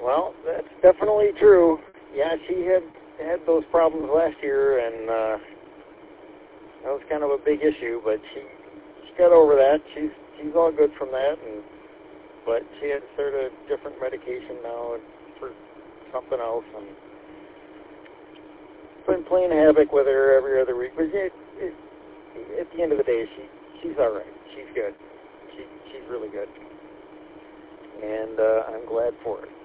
Well, that's definitely true. Yeah, she had those problems last year, and that was kind of a big issue. But she got over that. She's all good from that, but she had to start a different medication now for something else, and been playing havoc with her every other week. But at the end of the day, she's all right. She's good. She's really good, and I'm glad for it.